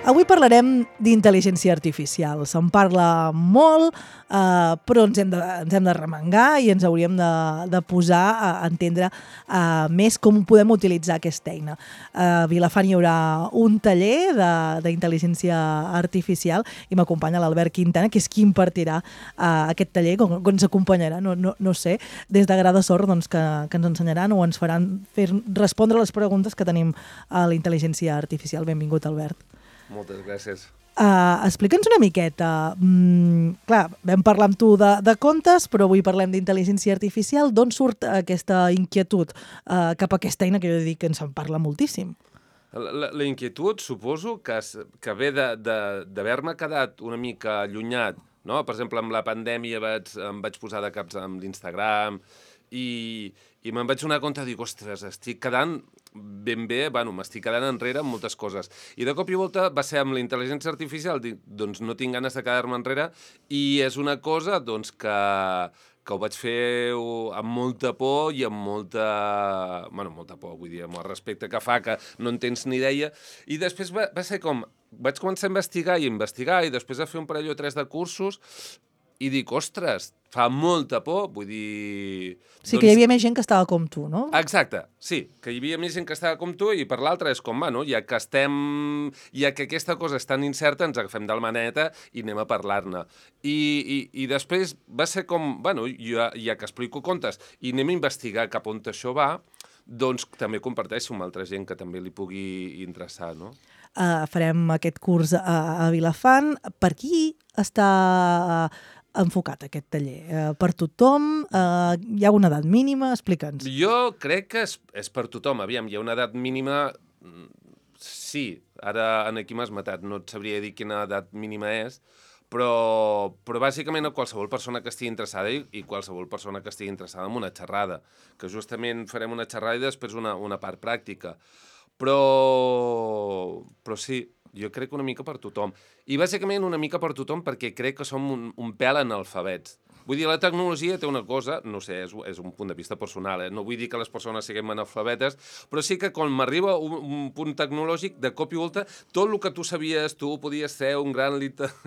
Avui parlarem d'intel·ligència artificial. Se'n parla molt, però ens hem de remengar i ens hauríem de posar a entendre més com podem utilitzar aquesta eina. A Vilafant hi haurà un taller d'intel·ligència artificial i m'acompanya l'Albert Quintana, que és qui impartirà aquest taller, que ens acompanyarà, no sé, des de Gra de Sorra, doncs, que ens ensenyaran o ens faran respondre les preguntes que tenim a la intel·ligència artificial. Benvingut, Albert. Moltes gràcies. Explica'ns una miqueta. Clar, vam parlar amb tu de contes, però avui parlem d'intel·ligència artificial. D'on surt aquesta inquietud cap a aquesta eina que jo dic que ens en parla moltíssim? La inquietud suposo que ve d'haver-me quedat una mica allunyat, no? Per exemple, amb la pandèmia em vaig posar de caps amb l'Instagram i me'n vaig donar compte de dir, ostres, estic quedant ben bé, m'estic quedant enrere en moltes coses. I de cop i volta va ser amb la intel·ligència artificial, doncs no tinc ganes de quedar-me enrere i és una cosa doncs, que ho vaig fer amb molta por i amb molta por, vull dir, amb el respecte que fa, que no en tens ni idea. I després va ser com, vaig començar a investigar i després a fer un parell o tres de cursos i dic, ostres, fa molta por, vull dir... Sí, que hi havia més gent que estava com tu, no? Exacte, sí, que hi havia més gent que estava com tu i per l'altra és com, ja que aquesta cosa és tan incerta, ens agafem de la maneta i anem a parlar-ne. I després va ser com, ja que explico contes i anem a investigar cap on això va, doncs també comparteixo amb altra gent que també li pugui interessar, no? Farem aquest curs a Vilafant. Per qui està enfocat aquest taller? Per tothom? Hi ha una edat mínima? Explica'ns. Jo crec que és per tothom. Aviam, hi ha una edat mínima... Sí, ara aquí m'has matat. No et sabria dir quina edat mínima és, però bàsicament a qualsevol persona que estigui interessada i qualsevol persona que estigui interessada en una xerrada, que justament farem una xerrada i després una part pràctica. Però sí, jo crec que una mica per tothom. I bàsicament una mica per tothom perquè crec que som un pèl analfabets. Vull dir, la tecnologia té una cosa, no sé, és un punt de vista personal, no vull dir que les persones siguem analfabetes, però sí que quan m'arriba un punt tecnològic, de cop i volta, tot el que tu sabies, tu podies ser un gran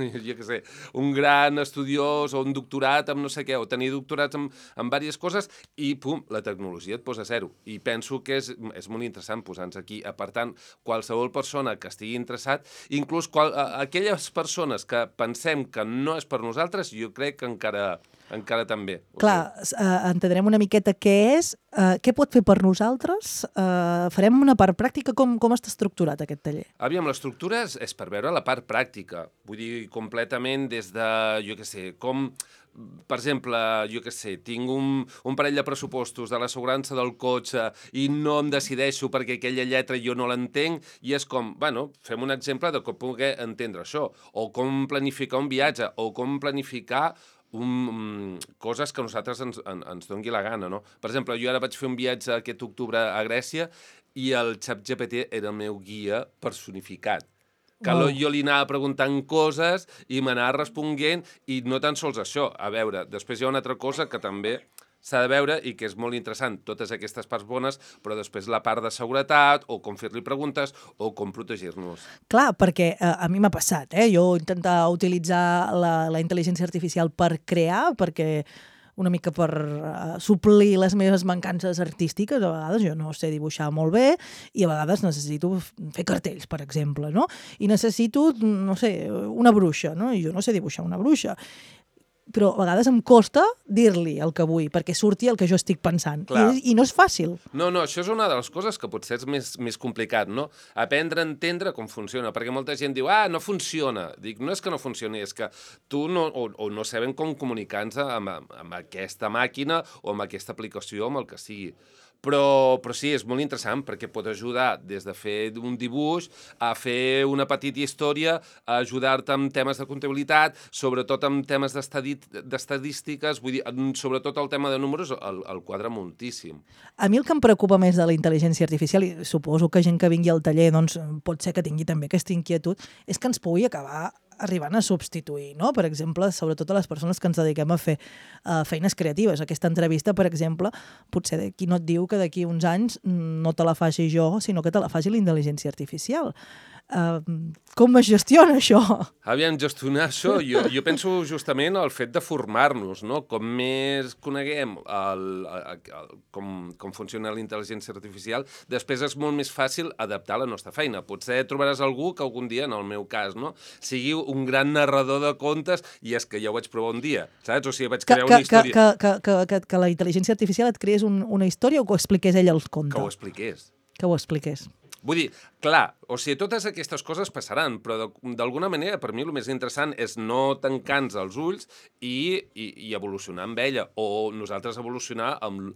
un gran estudiós o un doctorat amb no sé què, o tenir doctorats en diverses coses, i pum, la tecnologia et posa a zero. I penso que és molt interessant posar-nos aquí. Per tant, qualsevol persona que estigui interessat, inclús aquelles persones que pensem que no és per nosaltres, jo crec que encara també. Clar, entendrem una miqueta què és, què pot fer per nosaltres, farem una part pràctica, com està estructurat aquest taller? Aviam, l'estructura és per veure la part pràctica, vull dir, completament des de, com... Per exemple, tinc un parell de pressupostos de l'assegurança del cotxe i no em decideixo perquè aquella lletra jo no l'entenc i és com, fem un exemple de com poder entendre això, o com planificar un viatge, o com planificar coses que a nosaltres ens doni la gana, no? Per exemple, jo ara vaig fer un viatge aquest octubre a Grècia i el ChatGPT era el meu guia personificat. Que jo li anava preguntant coses i m'anava responent i no tan sols això. A veure, després hi ha una altra cosa que també s'ha de veure i que és molt interessant, totes aquestes parts bones, però després la part de seguretat o com fer-li preguntes o com protegir-nos. Clar, perquè a mi m'ha passat, jo intentar utilitzar la intel·ligència artificial per crear, perquè una mica per suplir les meves mancances artístiques. A vegades jo no sé dibuixar molt bé i a vegades necessito fer cartells, per exemple, no? I necessito, no sé, una bruixa, no? I jo no sé dibuixar una bruixa. Però a vegades em costa dir-li el que vull, perquè surti el que jo estic pensant. I no és fàcil. No, això és una de les coses que potser és més complicat, no? Aprendre a entendre com funciona, perquè molta gent diu, no funciona. Dic, no és que no funcioni, és que tu no sabem com comunicar-nos amb aquesta màquina o amb aquesta aplicació, amb el que sigui. Però sí, és molt interessant perquè pot ajudar des de fer un dibuix a fer una petita història, a ajudar-te amb temes de comptabilitat, sobretot amb temes d'estadístiques, vull dir, sobretot el tema de números el quadra moltíssim. A mi el que em preocupa més de la intel·ligència artificial, i suposo que gent que vingui al taller doncs, pot ser que tingui també aquesta inquietud, és que ens pugui acabar arribant a substituir, no? Per exemple, sobretot a les persones que ens dediquem a fer feines creatives. Aquesta entrevista, per exemple, potser d'aquí no et diu que d'aquí uns anys no te la faci jo, sinó que te la faci la intel·ligència artificial. Com es gestiona això? Aviam, gestionar això, jo penso justament el fet de formar-nos, no? Com més coneguem com funciona la intel·ligència artificial, després és molt més fàcil adaptar la nostra feina. Potser trobaràs algú que algun dia, en el meu cas, no? Sigui un gran narrador de contes i és que ja ho vaig provar un dia, saps? O sigui, vaig crear una història... Que la intel·ligència artificial et creés una història o que ho expliqués ell els contes? Que ho expliqués. Que ho expliqués. Vull dir, clar, o sigui, totes aquestes coses passaran, però d'alguna manera per mi el més interessant és no tancar-nos els ulls i evolucionar amb ella, o nosaltres evolucionar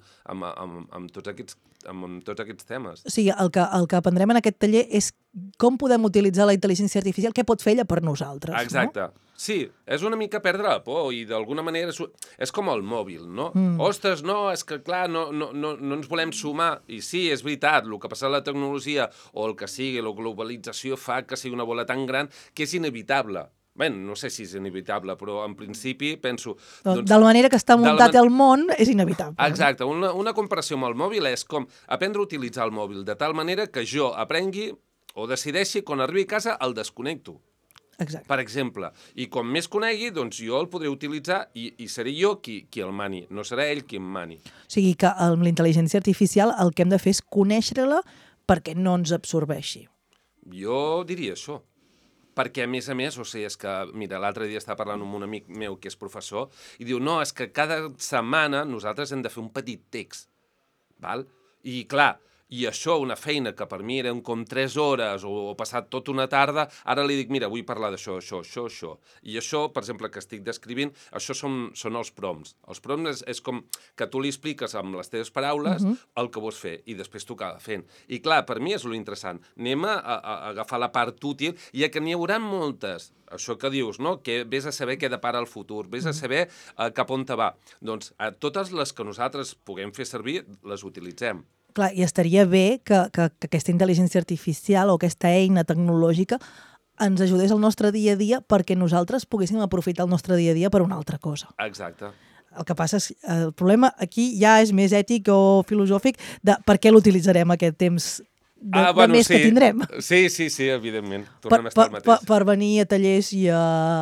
amb tots aquests temes. O sigui, el que aprendrem en aquest taller és com podem utilitzar la intel·ligència artificial, què pot fer ella per nosaltres. Exacte. No? Sí, és una mica perdre la por i d'alguna manera és com el mòbil, no? Ostres, no, és que clar, no ens volem sumar. I sí, és veritat, el que passa a la tecnologia o el que sigui, la globalització fa que sigui una bola tan gran que és inevitable. Bé, no sé si és inevitable, però en principi penso... Doncs, de la manera que està muntat el món, és inevitable. Exacte. Una comparació amb el mòbil és com aprendre a utilitzar el mòbil de tal manera que jo aprengui o decideixi quan arribi a casa el desconnecto. Exacte. Per exemple. I com més conegui, doncs jo el podré utilitzar i seré jo qui el mani, no serà ell qui em mani. O sigui que amb la intel·ligència artificial el que hem de fer és conèixer-la perquè no ens absorbeixi. Jo diria això. Perquè, a més, o sigui, és que, mira, l'altre dia estava parlant amb un amic meu que és professor i diu, no, és que cada setmana nosaltres hem de fer un petit text, val? I, clar, i això, una feina que per mi eren com 3 hores o passat tota una tarda, ara li dic, mira, vull parlar d'això, això. I això, per exemple, que estic descrivint, això són els prompts. Els prompts és com que tu li expliques amb les teves paraules el que vols fer i després tu acabes fent. I clar, per mi és lo interessant. Anem a agafar la part útil, ja que n'hi haurà moltes. Això que dius, no? Que vés a saber què depara el futur, vés a saber cap on te va. Doncs totes les que nosaltres puguem fer servir, les utilitzem. Clar, i estaria bé que aquesta intel·ligència artificial o aquesta eina tecnològica ens ajudés al nostre dia a dia perquè nosaltres poguéssim aprofitar el nostre dia a dia per una altra cosa. Exacte. El que passa és que el problema aquí ja és més ètic o filosòfic de per què l'utilitzarem aquest temps de més que tindrem. Sí, evidentment. Tornem a estar al mateix. Per venir a tallers i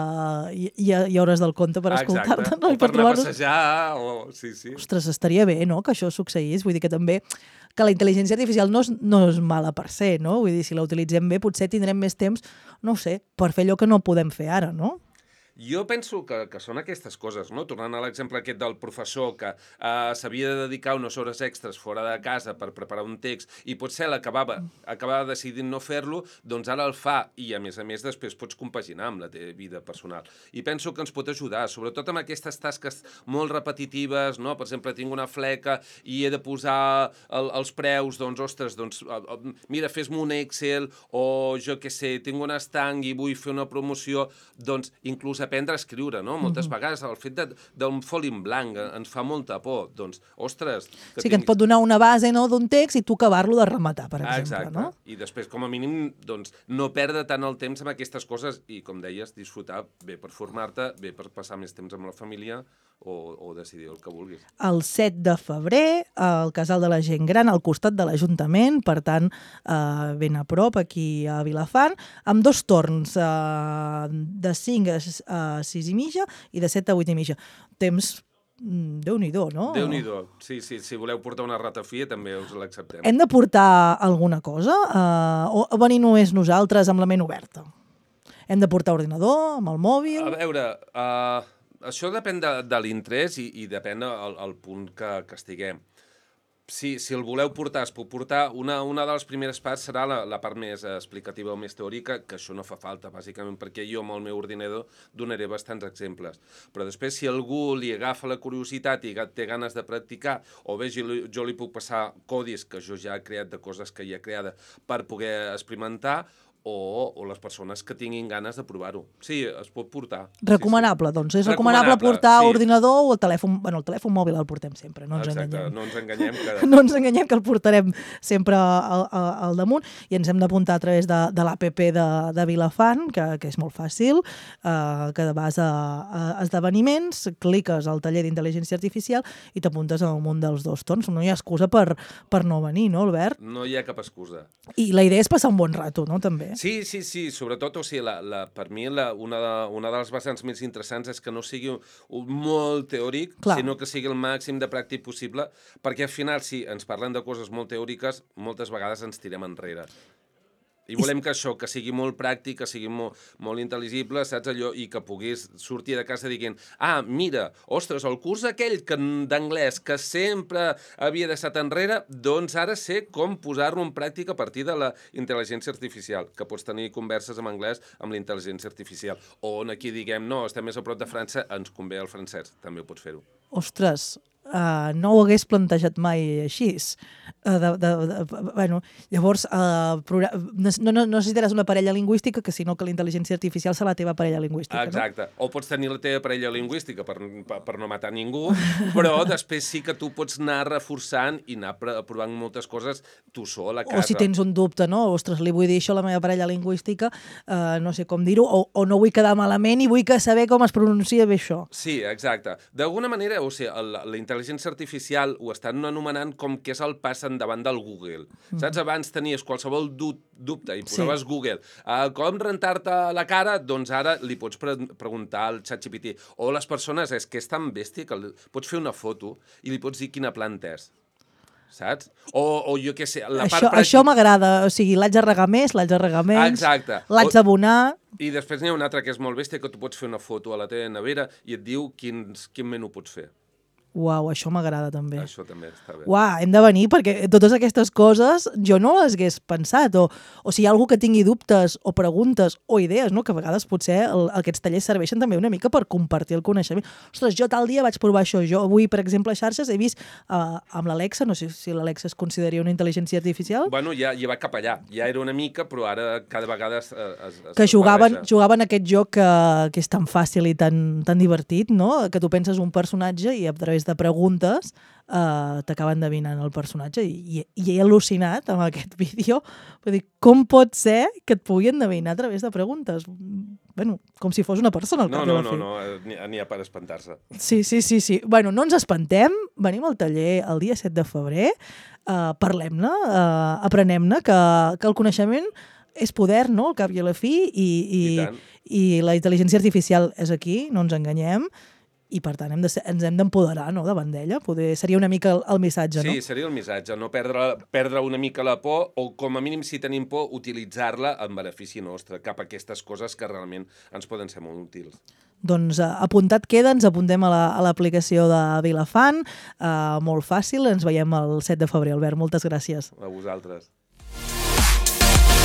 a hores del conte per escoltar-te. No? O per anar a passejar. Sí. Ostres, estaria bé, no?, que això succeís. Vull dir que també que la intel·ligència artificial no és mala per ser, no? Vull dir, si la utilitzem bé potser tindrem més temps, no ho sé, per fer allò que no podem fer ara, no? Jo penso que són aquestes coses, no? Tornant a l'exemple aquest del professor que s'havia de dedicar unes hores extres fora de casa per preparar un text i potser acabava decidint no fer-lo, doncs ara el fa i a més després pots compaginar amb la teva vida personal. I penso que ens pot ajudar, sobretot amb aquestes tasques molt repetitives, no? Per exemple, tinc una fleca i he de posar els preus, doncs, ostres, mira, fes-me un Excel o jo què sé, tinc un estanc i vull fer una promoció, doncs inclús aprendre a escriure, no? Moltes vegades el fet d'un foli en blanc ens fa molta por. Doncs, ostres... Sí, que ens pot donar una base, no?, d'un text i tu acabar-lo de rematar, per exemple. Exacte. No? I després, com a mínim, doncs, no perdre tant el temps amb aquestes coses i, com deies, disfrutar bé per formar-te, bé per passar més temps amb la família o decidir el que vulguis. El 7 de febrer, al Casal de la Gent Gran, al costat de l'Ajuntament, per tant, ben a prop, aquí a Vilafant, amb 2 torns, de 5 a 6 i mitja i de 7 a 8 i mitja. Temps Déu-n'hi-do, no? Déu-n'hi-do. Sí, si voleu portar una ratafia també us l'acceptem. Hem de portar alguna cosa? O venir només nosaltres amb la ment oberta? Hem de portar ordinador, amb el mòbil? A veure, això depèn de l'interès i depèn del punt que estiguem. Si el voleu portar, es pot portar. Una de les primeres parts serà la part més explicativa o més teòrica, que això no fa falta, bàsicament, perquè jo amb el meu ordinador donaré bastants exemples. Però després, si algú li agafa la curiositat i té ganes de practicar, o bé jo li puc passar codis que jo ja he creat de coses que ja he creat per poder experimentar, o les persones que tinguin ganes de provar-ho. Sí, es pot portar. Recomanable, sí. Doncs és recomanable portar ordinador o el telèfon... Bueno, el telèfon mòbil el portem sempre, no ens enganyem. No ens enganyem que... No ens enganyem que el portarem sempre al damunt i ens hem d'apuntar a través de l'APP de Vilafant, que és molt fàcil, que vas a esdeveniments, cliques al taller d'intel·ligència artificial i t'apuntes a un munt dels 2 torns. No hi ha excusa per no venir, no, Albert? No hi ha cap excusa. I la idea és passar un bon rato, no, també? Sí, sobretot, o sigui, per mi una de les vessants més interessants és que no sigui molt teòric, sinó que sigui el màxim de pràctic possible, perquè al final, si ens parlem de coses molt teòriques, moltes vegades ens tirem enrere. I volem que això, que sigui molt pràctic, que sigui molt intel·ligible, saps allò, i que puguis sortir de casa dient mira, ostres, el curs aquell d'anglès que sempre havia deixat enrere, doncs ara sé com posar-lo en pràctica a partir de la intel·ligència artificial, que pots tenir converses en anglès amb la intel·ligència artificial. O on aquí diguem, no, estem més a prop de França, ens convé el francès, també ho pots fer-ho. Ostres, no ho hagués plantejat mai així. Llavors, no necessitaràs una parella lingüística, que sinó que la intel·ligència artificial serà la teva parella lingüística. Exacte. No? O pots tenir la teva parella lingüística per no matar ningú, però després sí que tu pots anar reforçant i anar provant moltes coses tu sol a casa. O si tens un dubte, no? Ostres, li vull dir això a la meva parella lingüística, no sé com dir-ho, o no vull quedar malament i vull saber com es pronuncia bé això. Sí, exacte. D'alguna manera, o sigui, la intel·ligència artificial ho estan anomenant com que és el pas endavant del Google. Saps? Abans tenies qualsevol dubte i posaves Google. Com rentar-te la cara? Doncs ara li pots preguntar al ChatGPT. O les persones, és que és tan bèstia que pots fer una foto i li pots dir quina planta és. Saps? O jo què sé, la part pràctica... Això m'agrada, o sigui, l'haig de regar més, l'haig de regar menys, exacte. L'haig d'abonar... I després n'hi ha una altra que és molt bèstia, que tu pots fer una foto a la teva nevera i et diu quin menú pots fer. Uau, això m'agrada també. Això també està bé. Uau, hem de venir perquè totes aquestes coses jo no les hagués pensat. O si hi ha algú que tingui dubtes o preguntes o idees, no? Que a vegades potser aquests tallers serveixen també una mica per compartir el coneixement. Ostres, jo tal dia vaig provar això. Jo avui, per exemple, a xarxes he vist amb l'Alexa, no sé si l'Alexa es consideraria una intel·ligència artificial. Bueno, ja va cap allà. Ja era una mica, però ara cada vegada que jugaven aquest joc que és tan fàcil i tan divertit, no? Que tu penses un personatge i a través de preguntes t'acaben endevinant el personatge i he al·lucinat amb aquest vídeo. Vull dir, com pot ser que et pugui endevinar a través de preguntes? Bueno, com si fos una persona al cap de la fi. No, n'hi ha per espantar-se. Sí. Bueno, no ens espantem, venim al taller el dia 7 de febrer, parlem-ne, aprenem-ne que el coneixement és poder, no?, al cap i a la fi, i la intel·ligència artificial és aquí, no ens enganyem, i per tant ens hem d'empoderar, no?, davant d'ella. Seria una mica el missatge, no? Sí, seria el missatge, no perdre una mica la por, o com a mínim si tenim por, utilitzar-la en benefici nostre, cap a aquestes coses que realment ens poden ser molt útils. Doncs apuntat queda, ens apuntem a l'aplicació de Vilafant, molt fàcil, ens veiem el 7 de febrer. Albert, moltes gràcies. A vosaltres.